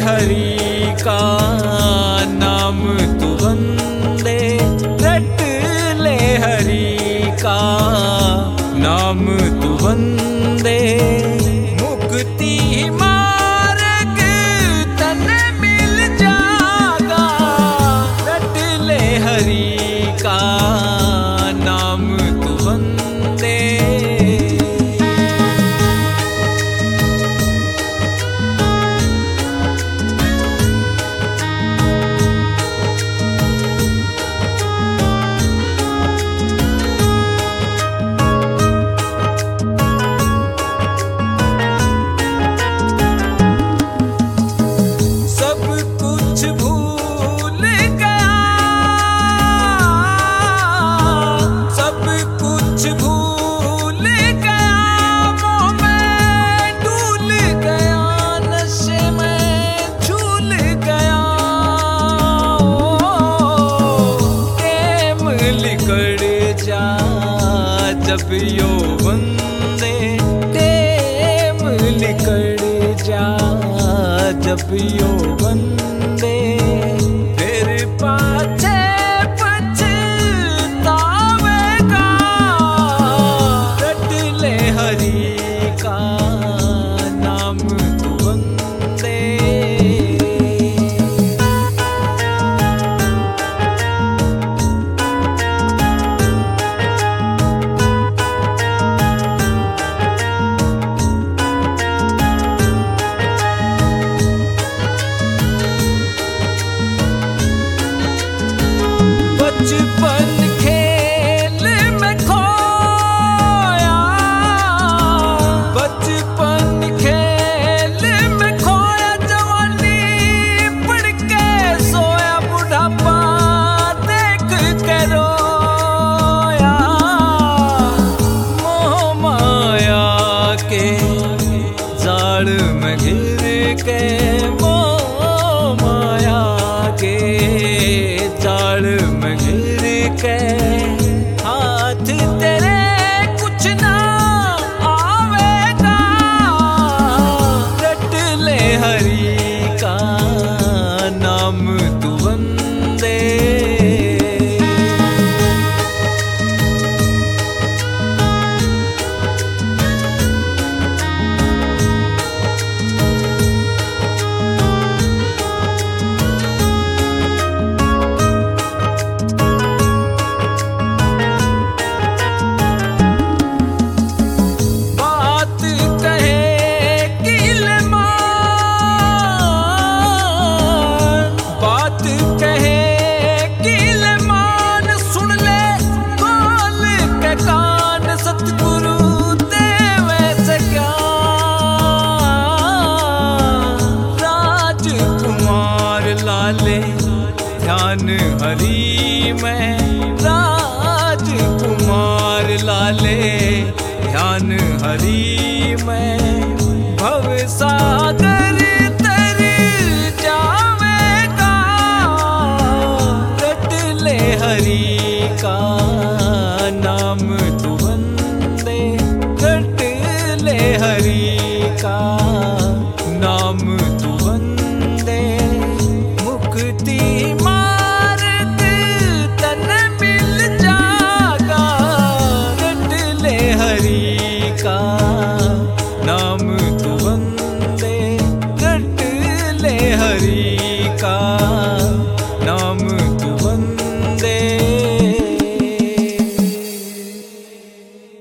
हरि का नाम तू वंदे, रट ले हरि का नाम तू वंदे। मुक्ति मार्ग तन मिल जागा, रट ले हरि का नाम तू वंदे। जब यौवन दे टेम निकल जा, जब यौवन दे फिर पाछे पछतावेगा, रट ले हरि का नाम तू वंदे। बचपन खेल में खोया, बचपन खेल में खोया, जवानी पढ़ के सोया, बुढ़ापा देख के रोया। मोह माया के जाल में घिर के, मोह माया के जाल में घिर के, हाथ तेरे कुछ ना आवेगा, रट ले हरि का नाम तू वंदे। लाले ध्यान हरि में, राजकुमार लाले ध्यान हरि